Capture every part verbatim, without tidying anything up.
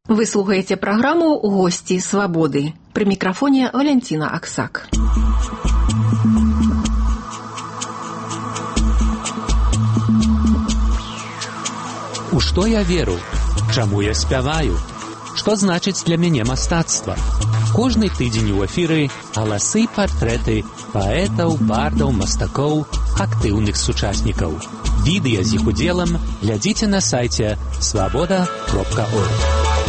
Вы слухаете программу «Гости свободы». При микрофоне Валентина Аксак. У што я веру? Чаму я спяваю? Што значыць для мяне мастацтва? Кожны тыдзень у эфіры галасы, партрэты паэтаў, бардаў, мастакоў, актыўных сучаснікаў. Відэа з іх удзелам глядзіце на сайце свабода кропка орг.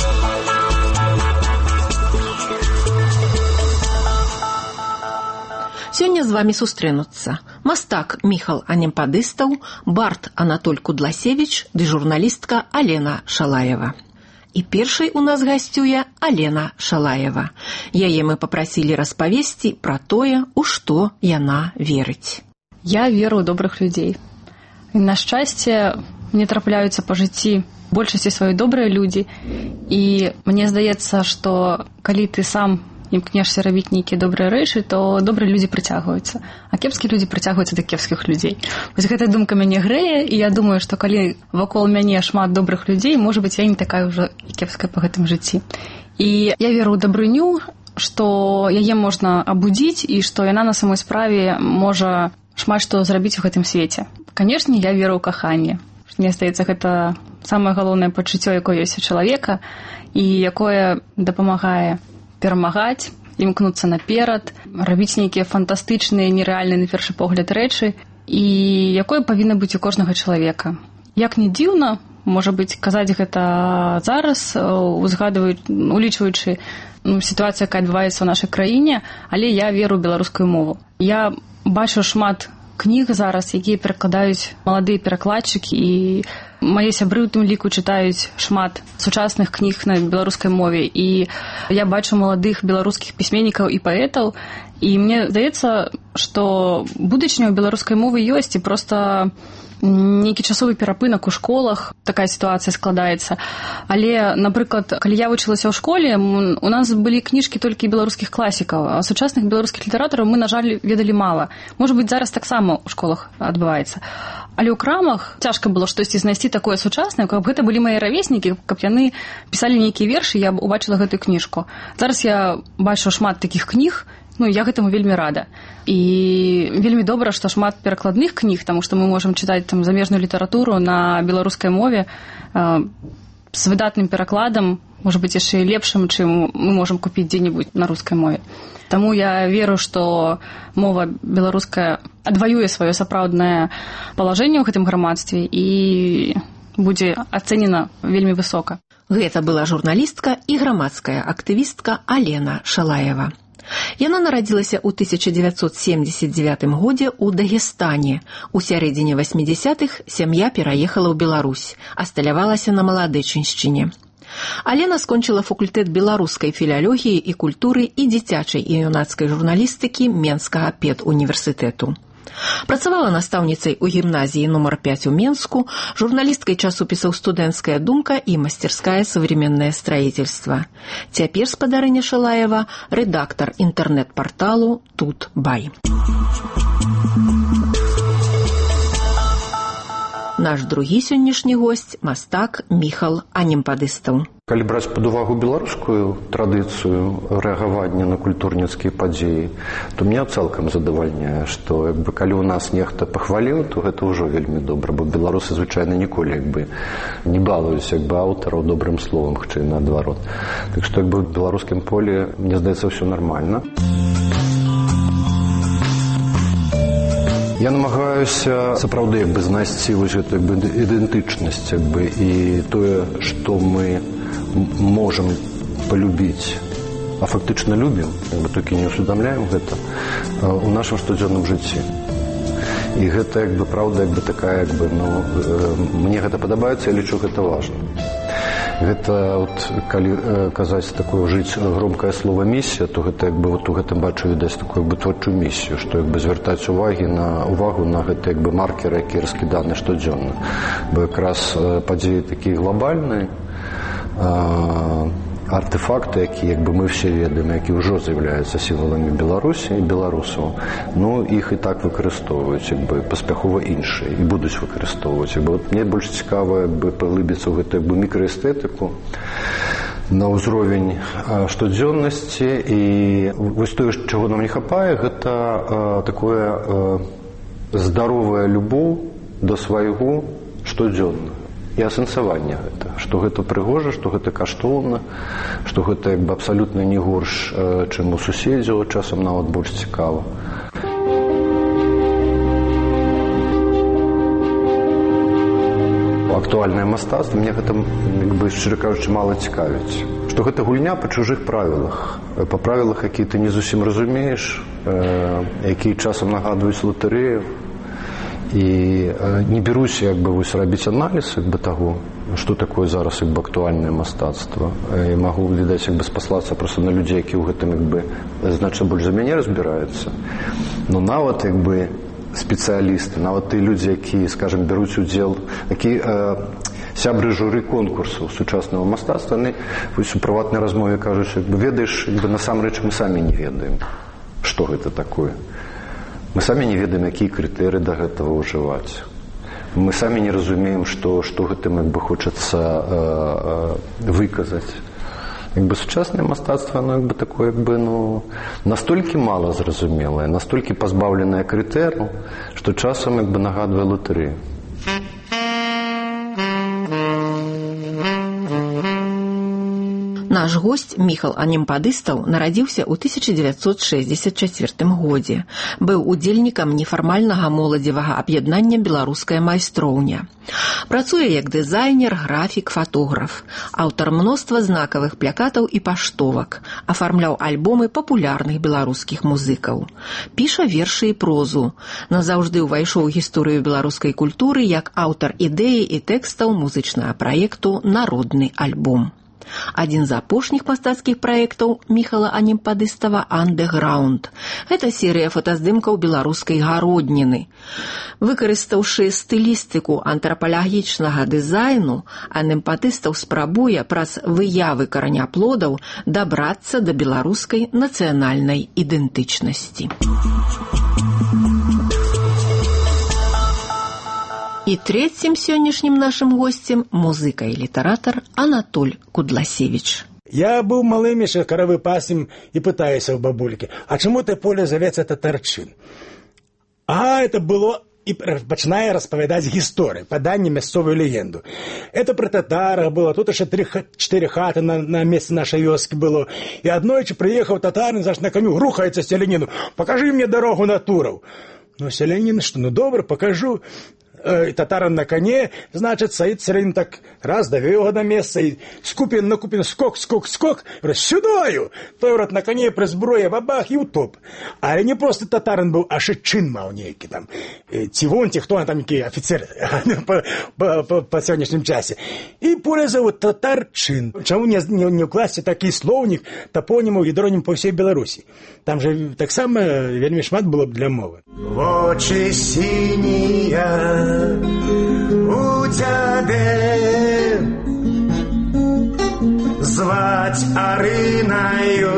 Сёння з вами сустрэнуцца мастак Міхал Анемпадыстаў, бард Анатоль Кудласевіч ды журналістка Алена Шалаева. І першай у нас гасцюе Алена Шалаева. Яе мы папрасілі распавесці пра тое, у што яна верыць. Я веру ў добрых людзей. І на шчасце мне трапляюцца па жыцці большасці сваёй добрыя людзі. І мне здаецца, што калі ты сам імкнешся рабіць нейкія добрыя рэчы, то добрыя людзі прыцягваюцца, а кепскія людзі прыцягваюцца да кепскіх людзей. Вось гэтая думка мяне грэе, і я думаю, што калі вакол мяне шмат добрых людзей, можа быць, я не такая ўжо і кепская па гэтым жыцці. І я веру ў дабрыню, што яе можна абудзіць і што яна на самой справе можа шмат што зрабіць у гэтым свеце. Канешне, я веру ў каханне. Мне здаецца, гэта самае галоўнае пачуццё, якое ёсць у чалавека, і якое дапамагае перамагаць, імкнуцца наперад, рабіць нейкія фантастычныя, нерэальныя на першы погляд рэчы, і якое павінна быць у кожнага чалавека. Як не дзіўна, можа быць, казаць гэта зараз, улічваючы ну, сітуацыю, якая адбываецца ў нашай краіне, але я веру ў беларускую мову. Я бачу шмат кніг зараз, якія перакладаюць маладыя перакладчыкі, і мае сябры ў тым ліку чытаюць шмат сучасных кніг на беларускай мове, і я бачу маладых беларускіх пісьменнікаў і паэтаў, і мне здаецца, што будучыня ў беларускай мовы ёсць, і проста нейкі часовы перапынак у школах, такая сітуацыя складаецца. Але, напрыклад, калі я вучылася ў школе, у нас былі кніжкі толькі беларускіх класікаў, а сучасных беларускіх літаратараў мы, на жаль, ведалі мала. Можа быць, зараз таксама ў школах адбываецца. Але ў крамах цяжка было штосьці знайсці такое сучаснае, каб гэта былі мае равеснікі, каб яны пісалі нейкія вершы, я б убачыла гэтую кніжку. Зараз я бачу шмат такіх кніг, ну, я гэтаму вельмі рада. І вельмі добра, што шмат перакладных кніг, таму што мы можам чытаць там замежную літаратуру на беларускай мове э, з выдатным перакладам, можа быць, яшчэ лепшым, чым мы можам купіць дзе-небудзь на рускай мове. Таму я веру, што мова беларуская адваюе сваё сапраўднае палажэнне ў гэтым грамадстве і будзе ацэнена вельмі высока. Гэта была журналістка і грамадская актывістка Алена Шалаева. Яна нарадзілася ў тысяча дзевяцьсот семдзесят дзевятым годзе ў Дагестане. У сярэдзіне васьмідзясятых сям'я пераехала ў Беларусь, асталявалася на Маладэчыншчыне. Алена скончыла факультэт беларускай філалогіі і культуры і дзіцячай і юнацкай журналістыкі Менскага педуніверсітэту. Працавала настаўніцай у гімназіі нумар пяць у Менску, журналісткай часопісаў «Студэнцкая думка» і «Мастерская современное строительство». Цяпер спадарыня Шалаева – рэдактар інтэрнэт-парталу «Тут Бай». Наш другі сённяшні госць – мастак Міхал Анемпадыстаў. Калі браць пад увагу беларускую традыцыю рэагавання на культурніцкія падзеі, то мне цалкам задавальняе, што як бы, калі ў нас нехта пахваліў, то гэта ўжо вельмі добра, бо беларусы звычайна ніколі як бы, не балуюць як бы, аўтараў добрым словам, хутчэй наадварот. Так што як бы, в беларускім полі, мне здаецца, ўсё нармальна. Я намагаюся сапраўды як бы, знайсці вось гэту як бы, ідэнтычнасць як бы, і тое, што мы можам полюбіць, а фактычна любім, як бы, толькі не усведамляем гэта у нашым штодзённым жыцці. І гэта як бы, праўда як бы, такая як бы, ну, мне гэта падабаецца, я лічу гэта важна. Гэта, от, калі э, казаць такое жыць громкае слово місія, то гэта як бы, вот, у гэтым бачу відаць такую як бы, творчую місію, што як бы, звяртаць увагі на, увагу на гэта як бы, маркеры, якія раскіданы штодзённа. Бо якраз э, падзеі такія глобальныя, э, артефакты, якія як бы, мы все ведаем, які ўжо з'яўляюцца сімваламі Беларусі і беларусаў, ну, іх і так выкарыстоўваюць як бы, паспяхова іншыя і будуць выкарыстоўваць. Як бы, вот, мне больш цікава як бы, паглыбіцца ў гэту як бы, мікраэстэтыку на ўзровень штодзённасці. І вось тое, чаго нам не хапае, гэта такое здаровая любоў да свайго штодзённага і асэнсаванне гэта, што гэта прыгожа, што гэта каштоўна, што гэта як бы абсалютна не горш, чым у суседзяў, часам нават больш цікава. Актуальнае мастацтва мне гэта, як бы, шчыра кажучы, мала цікавіць. Што гэта гульня па чужых правілах, па правілах, якія ты не зусім разумееш, якія часам нагадваюць латарэю. І не беруся, як бы, вось рабіць аналіз, як бы, таго, што такое зараз, як бы, актуальнае мастацтва. І магу, відаць, як бы, спаслацца проста на людзей, які ў гэтым, як бы, значна больш за мяне разбіраюцца. Но нават, як бы, спецыялісты, нават тыя людзі, якія, скажам, бяруць удзел, які э, сябры журы конкурсаў сучаснага мастацтва, яны вось у прыватнай размове кажуць, як бы, ведаеш, як бы, насамрэч мы самі не ведаем, што гэта такое. Мы самі не ведаем, якія крытэрыі да гэтага ўжываць. Мы самі не разумеем, што, што гэтым, як бы, хочацца э, э, выказаць. Як бы сучаснае мастацтва, оно, як бы, такое, як бы, ну, настолькі мала зразумелае, настолькі пазбаўленае крытэрыяў, што часам, як бы, нагадвае латарэю. Наш госць Міхал Анемпадыстаў нарадзіўся ў тысяча дзевяцьсот шэсцьдзесят чацвёртым годзе. Быў удзельнікам нефармальнага моладзевага аб'яднання «Беларуская майстроўня». Працуе як дызайнер, графік, фатограф. Аўтар мноства знакавых плакатаў і паштовак. Афармляў альбомы папулярных беларускіх музыкаў. Піша вершы і прозу. Назаўжды ўвайшоў у гісторыю беларускай культуры як аўтар ідэі і тэкстаў музычнага праекту «Народны альбом». Адзін з апошніх мастацкіх праектаў Міхала Анемпадыстава «Андэграунд». Гэта серыя фотаздымкаў беларускай гародніны. Выкарыстаўшы стылістыку антрапалагічнага дызайну, Анемпадыстаў спрабуе праз выявы караняплодаў дабрацца да беларускай нацыянальнай ідэнтычнасці. І трэцім сённяшнім нашым госцем музыка і літаратар Анатоль Кудласевіч. Я быў малым яшчэ каравы пасем і пытаюся ў бабулькі, а чаму те поле завецца татарчын? А это было і пачынае распавядаць гісторыю, паданне мясцовую легенду. Это пры татарах было, тут яшчэ тры-чатыры хаты на, на месцы нашай вёскі было. І аднойчы прыехаў татарын, заш на каню, рухаецца селяніну, пакажы мне дарогу на Тураў. Ну, селянін, што, ну добра, пакажу. Татарин на коне, значит, Саид Селянин так раз довел его до места, и скупин на купин, скок, скок, скок, говорит, сюдою! Той рот на коне при зброе, бабах, и утоп. А не просто татарин был, а ще чин мав некий там. Тивон, ті, хто он там, некий офицер по, по, по, по сегодняшнем часе. И поле зовут татарчин. Чему не, не, не укласти такий словник топонимов и дроним по всей Беларуси? Там же так само вельми шмат было для мовы. Очи синие у тебе звать Ариною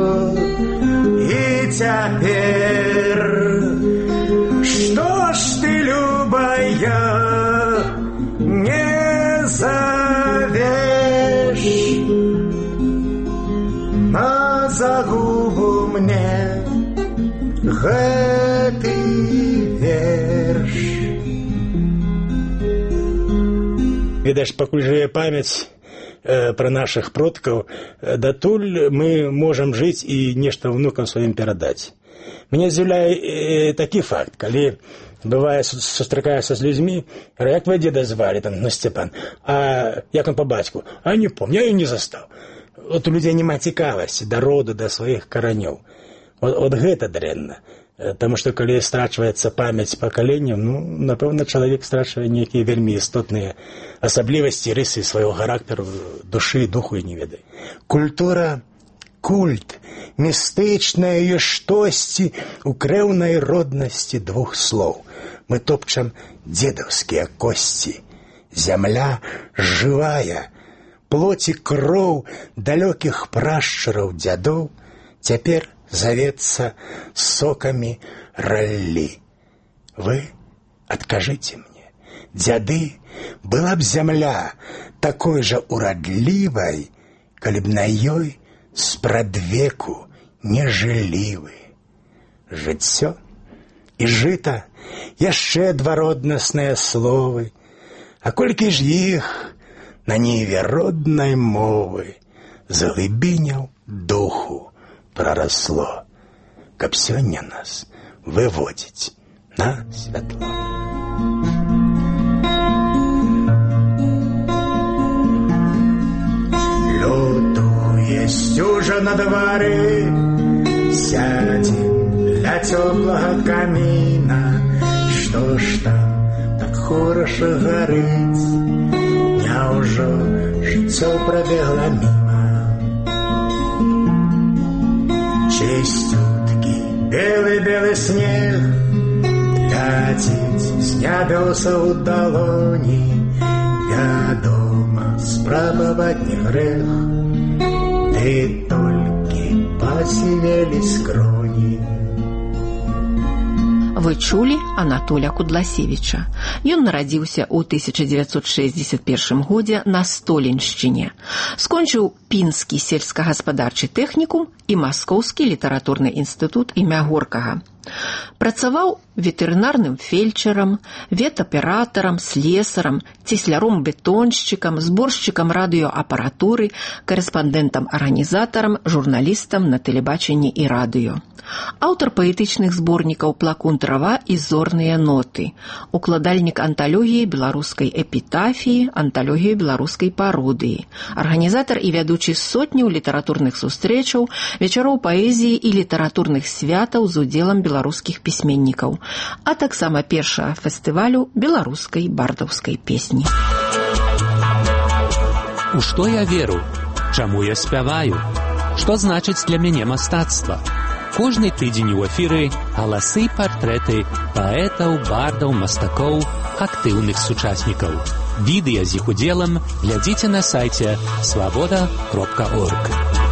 и теперь что ж ты, любая, не зовешь на загубу мне гэты верш. Відаць, пакуль жыве памяць э, пра нашых продкаў, э, датуль мы можам жыць і нешта внукам сваім перадаць. Мяне здзіўляе э, такі факт, калі бывае сустракаешся з людзьмі, як твой дзеда звалі, там, ну, Сцепан, а як он по бацьку? А не помню, я і не застаў. От у людзей няма цікавасці да роду, да сваіх каранёў. От, от гэта дрэнна. Таму што калі страчваецца памяць пакаленняў, ну, напэўна, чалавек страчвае нейкія вельмі істотныя асаблівасці, рысы свайго характару, душы, духу і не ведае. Культура, культ, містычнае ёсць штосьці у крэўнай роднасці двух слоў. Мы топчам дзедаўскія косці. Зямля жывая, плоць і кроў далёкіх прашчараў дзядоў цяпер зовется соками ралли. Вы откажите мне, дзяды, была б земля такой же уродливой, калі б на ёй спрадвеку не жылі вы. Жыццё і жыта яшчэ два роднасныя словы, а колькі ж іх на ніве роднай мовы з глыбіняў духу прарасло, каб сёння нас выводзіць на святло. Лютуе сцюжа на двары, сядзем ля цёплага каміна. Што ж там так хораша гарыць? Няўжо жыццё прабегла міма? Чысцюткі белы-белы снег ляціць з нябёса ў далоні. Вядома, спрабаваць не грэх, ды толькі пасівелі скроні. Вы чулі Анатоля Кудласевіча. Ён нарадзіўся ў тысяча дзевяцьсот шэсцьдзесят першым годзе на Столеншчыне. Скончыў Пінскі сельскагаспадарчы тэхнікум і Маскоўскі літаратурны інстытут імя Горкага. Працаваў ветэрынарным фельчарам, ветаператарам, слесарам, цесляром-бетоншчыкам, зборшчыкам радыёапаратуры, карэспандэнтам-арганізатарам, журналістам на тэлебачанні і радыё. Аўтар паэтычных зборнікаў «Плакун трава» і «Зорныя ноты», укладальнік анталогіі беларускай эпітафіі, анталогіі беларускай пародыі, арганізатар і вядучы сотняў літаратурных сустрэчаў, вечароў паэзіі і літаратурных святаў з удзелам беларускіх пісьменнікаў, а таксама першага фестывалю беларускай бардаўскай песні. У што я веру? Чаму я спяваю? Што значыць для мяне мастацтва? Кожны тыдзень у эфіры галасы і партрэты паэтаў, бардаў, мастакоў, актыўных сучаснікаў. Відэа з іх удзелам глядзіце на сайце свабода кропка орг.